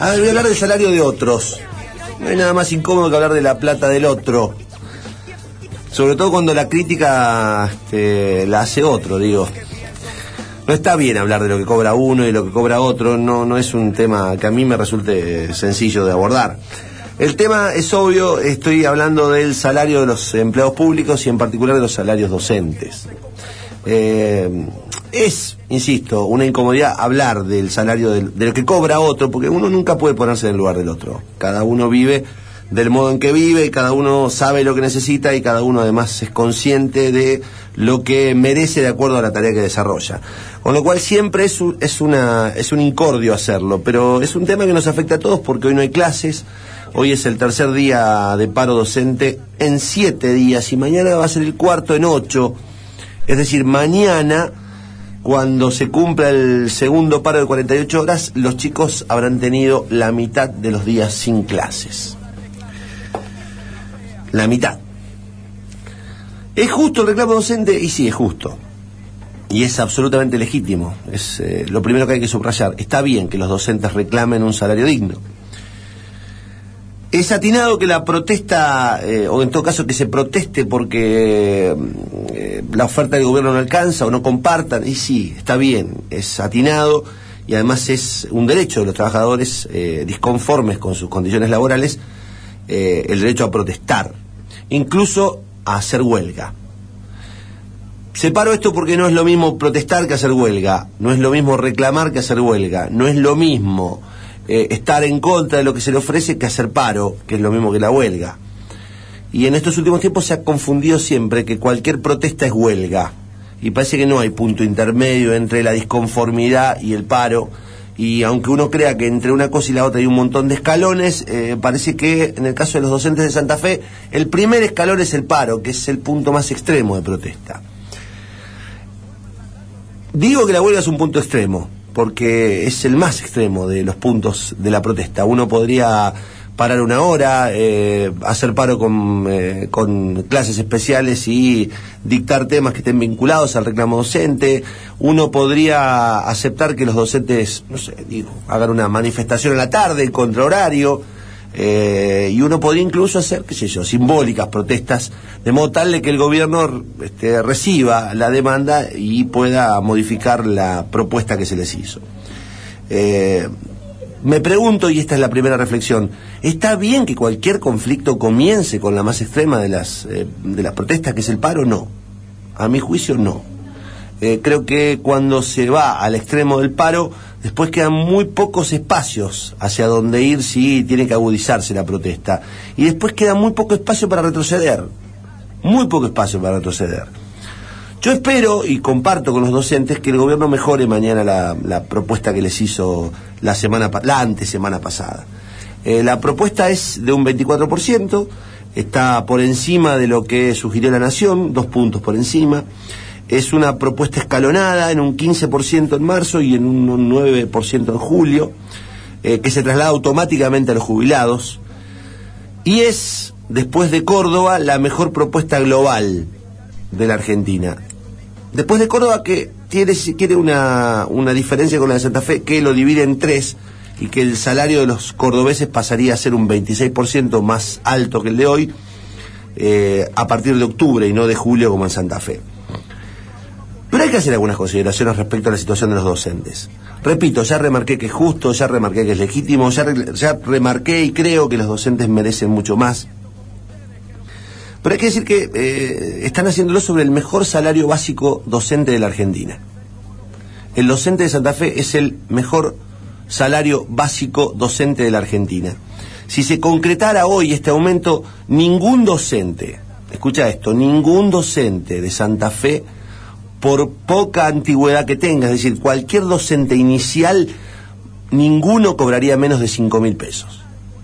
A ver, voy a hablar del salario de otros. No hay nada más incómodo que hablar de la plata del otro. Sobre todo cuando la crítica la hace otro, digo. No está bien hablar de lo que cobra uno y lo que cobra otro, no es un tema que a mí me resulte sencillo de abordar. El tema es obvio, estoy hablando del salario de los empleados públicos y en particular de los salarios docentes. Es, insisto, una incomodidad hablar del salario de lo que cobra otro, porque uno nunca puede ponerse en el lugar del otro. Cada uno vive del modo en que vive, y cada uno sabe lo que necesita y cada uno además es consciente de lo que merece de acuerdo a la tarea que desarrolla. Con lo cual siempre es un incordio hacerlo, pero es un tema que nos afecta a todos porque hoy no hay clases, hoy es el tercer día de paro docente en 7 días y mañana va a ser el cuarto en 8, es decir, mañana, cuando se cumpla el segundo paro de 48 horas, los chicos habrán tenido la mitad de los días sin clases. La mitad. ¿Es justo el reclamo docente? Y sí, es justo. Y es absolutamente legítimo. Es lo primero que hay que subrayar. Está bien que los docentes reclamen un salario digno. Es atinado que la protesta, o en todo caso que se proteste porque la oferta del gobierno no alcanza o no compartan. Y sí, está bien, es atinado y además es un derecho de los trabajadores disconformes con sus condiciones laborales, el derecho a protestar, incluso a hacer huelga. Separo esto porque no es lo mismo protestar que hacer huelga, no es lo mismo reclamar que hacer huelga, no es lo mismo estar en contra de lo que se le ofrece que hacer paro, que es lo mismo que la huelga. Y en estos últimos tiempos se ha confundido siempre que cualquier protesta es huelga, y parece que no hay punto intermedio entre la disconformidad y el paro, y aunque uno crea que entre una cosa y la otra hay un montón de escalones, parece que en el caso de los docentes de Santa Fe, el primer escalón es el paro, que es el punto más extremo de protesta. Digo que la huelga es un punto extremo, porque es el más extremo de los puntos de la protesta. Uno podría parar una hora, hacer paro con clases especiales y dictar temas que estén vinculados al reclamo docente. Uno podría aceptar que los docentes, no sé, hagan una manifestación en la tarde, contra horario, y uno podría incluso hacer, qué sé yo, simbólicas protestas, de modo tal de que el gobierno reciba la demanda y pueda modificar la propuesta que se les hizo. Me pregunto, y esta es la primera reflexión, ¿está bien que cualquier conflicto comience con la más extrema de las protestas, que es el paro? No. A mi juicio, no. Creo que cuando se va al extremo del paro, después quedan muy pocos espacios hacia donde ir si tiene que agudizarse la protesta. Y después queda muy poco espacio para retroceder. Muy poco espacio para retroceder. Yo espero y comparto con los docentes que el gobierno mejore mañana la propuesta que les hizo la antesemana pasada. La propuesta es de un 24%, está por encima de lo que sugirió la Nación, 2 puntos por encima. Es una propuesta escalonada en un 15% en marzo y en un 9% en julio, que se traslada automáticamente a los jubilados. Y es, después de Córdoba, la mejor propuesta global de la Argentina. Después de Córdoba, que quiere una diferencia con la de Santa Fe, que lo divide en 3, y que el salario de los cordobeses pasaría a ser un 26% más alto que el de hoy, a partir de octubre y no de julio como en Santa Fe. Pero hay que hacer algunas consideraciones respecto a la situación de los docentes. Repito, ya remarqué que es justo, ya remarqué que es legítimo, ya remarqué y creo que los docentes merecen mucho más. Pero hay que decir que están haciéndolo sobre el mejor salario básico docente de la Argentina. El docente de Santa Fe es el mejor salario básico docente de la Argentina. Si se concretara hoy este aumento, ningún docente, escucha esto, ningún docente de Santa Fe, por poca antigüedad que tenga, es decir, cualquier docente inicial, ninguno cobraría menos de 5.000 pesos.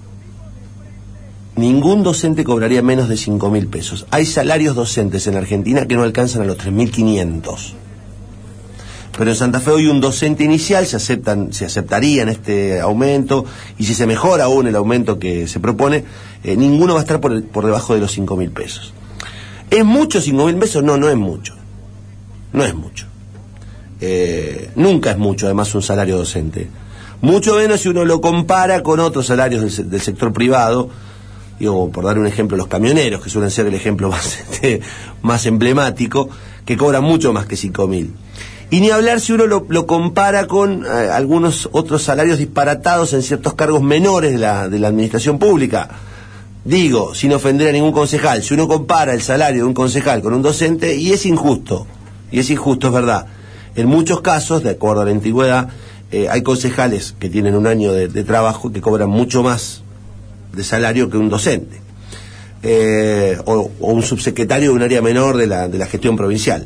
Ningún docente cobraría menos de 5.000 pesos. Hay salarios docentes en Argentina que no alcanzan a los 3.500. Pero en Santa Fe hoy un docente inicial se aceptaría en este aumento, y si se mejora aún el aumento que se propone, ninguno va a estar por debajo de los 5.000 pesos. ¿Es mucho 5.000 pesos? No, no es mucho. No es mucho. Nunca es mucho, además, un salario docente. Mucho menos si uno lo compara con otros salarios del sector privado. Digo, por dar un ejemplo, los camioneros, que suelen ser el ejemplo más emblemático, que cobran mucho más que 5.000. Y ni hablar si uno lo compara con algunos otros salarios disparatados en ciertos cargos menores de la administración pública. Digo, sin ofender a ningún concejal, si uno compara el salario de un concejal con un docente, y es injusto, es verdad. En muchos casos, de acuerdo a la antigüedad, hay concejales que tienen un año de trabajo que cobran mucho más de salario que un docente, o un subsecretario de un área menor de la gestión provincial.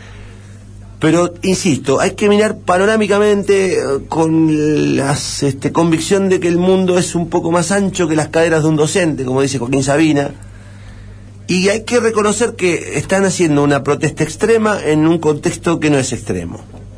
Pero, insisto, hay que mirar panorámicamente con la convicción de que el mundo es un poco más ancho que las caderas de un docente, como dice Joaquín Sabina, y hay que reconocer que están haciendo una protesta extrema en un contexto que no es extremo.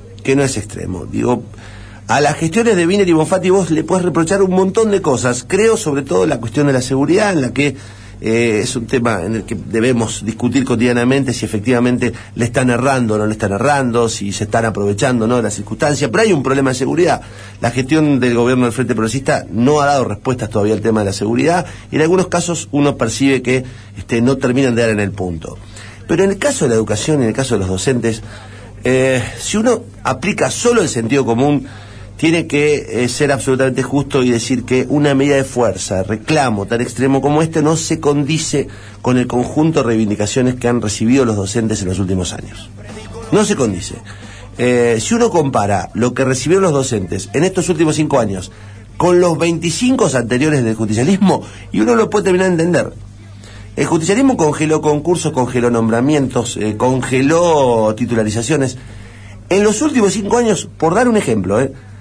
Digo, a las gestiones de Wiener y Bonfatti vos le puedes reprochar un montón de cosas. Creo, sobre todo, la cuestión de la seguridad, en la que es un tema en el que debemos discutir cotidianamente si efectivamente le están errando o no le están errando, si se están aprovechando o no de las circunstancias. Pero hay un problema de seguridad. La gestión del gobierno del Frente Progresista no ha dado respuestas todavía al tema de la seguridad, y en algunos casos uno percibe que no terminan de dar en el punto. Pero en el caso de la educación y en el caso de los docentes, si uno aplica solo el sentido común, tiene que ser absolutamente justo y decir que una medida de fuerza, reclamo tan extremo como este, no se condice con el conjunto de reivindicaciones que han recibido los docentes en los últimos años. No se condice. Si uno compara lo que recibieron los docentes en estos últimos 5 años con los 25 anteriores del justicialismo, y uno lo puede terminar de entender. El justicialismo congeló concursos, congeló nombramientos, congeló titularizaciones. En los últimos 5 años, por dar un ejemplo,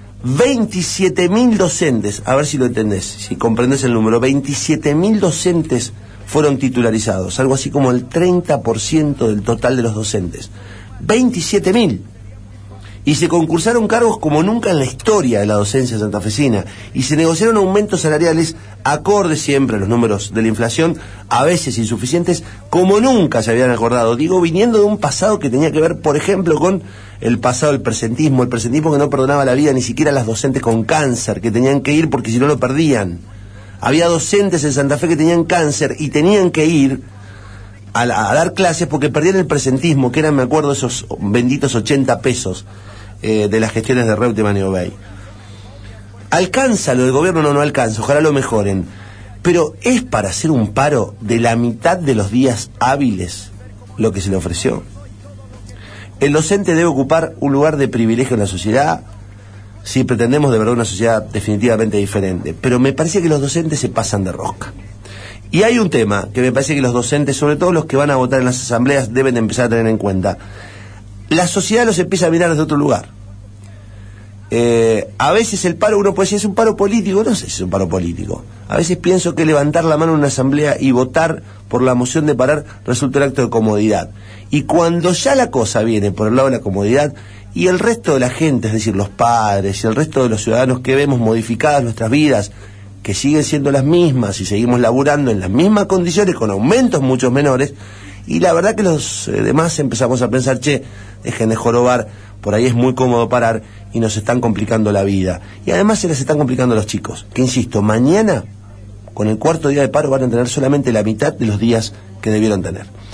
27.000 docentes, a ver si lo entendés, si comprendés el número, 27.000 docentes fueron titularizados, algo así como el 30% del total de los docentes. 27.000. Y se concursaron cargos como nunca en la historia de la docencia santafesina, y se negociaron aumentos salariales acordes siempre a los números de la inflación, a veces insuficientes, como nunca se habían acordado. Digo, viniendo de un pasado que tenía que ver, por ejemplo, con el pasado del presentismo, el presentismo que no perdonaba la vida ni siquiera a las docentes con cáncer, que tenían que ir porque si no lo perdían. Había docentes en Santa Fe que tenían cáncer y tenían que ir a dar clases porque perdían el presentismo, que eran, me acuerdo, esos benditos 80 pesos de las gestiones de Reutemann y Obey. ¿Alcanza lo del gobierno? No alcanza, ojalá lo mejoren. Pero ¿es para hacer un paro de la mitad de los días hábiles lo que se le ofreció? El docente debe ocupar un lugar de privilegio en la sociedad si pretendemos de verdad una sociedad definitivamente diferente. Pero me parece que los docentes se pasan de rosca. Y hay un tema que me parece que los docentes, sobre todo los que van a votar en las asambleas, deben empezar a tener en cuenta. La sociedad los empieza a mirar desde otro lugar. A veces el paro, uno puede decir, es un paro político. No sé si es un paro político. A veces pienso que levantar la mano en una asamblea y votar por la moción de parar resulta un acto de comodidad. Y cuando ya la cosa viene por el lado de la comodidad, y el resto de la gente, es decir, los padres y el resto de los ciudadanos que vemos modificadas nuestras vidas, que siguen siendo las mismas y seguimos laburando en las mismas condiciones con aumentos mucho menores, y la verdad que los demás empezamos a pensar, dejen de jorobar, por ahí es muy cómodo parar y nos están complicando la vida. Y además se les están complicando a los chicos, que insisto, mañana, con el 4.º día de paro, van a tener solamente la mitad de los días que debieron tener.